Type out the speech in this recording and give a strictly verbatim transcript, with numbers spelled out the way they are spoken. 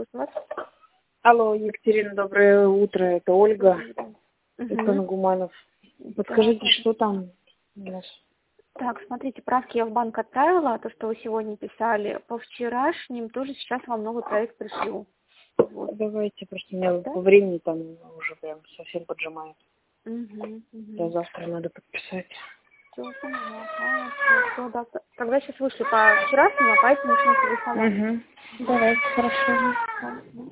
слушаю вас. Алло, Екатерина, доброе утро. Это Ольга из Угу. Пангуманов. Подскажите, Так, что там у нас? так, смотрите, правки я в банк отправила, то, что вы сегодня писали. По вчерашним тоже сейчас вам новый проект пришлю. Вот. Давайте, просто мне Да? по времени там уже прям совсем поджимает. Угу, Да, угу. завтра надо подписать. Все, поняла. А, всё, да. Тогда сейчас вышли по вчерашним, а по этим начнете вы сама. Угу. Давайте, хорошо. Ладно.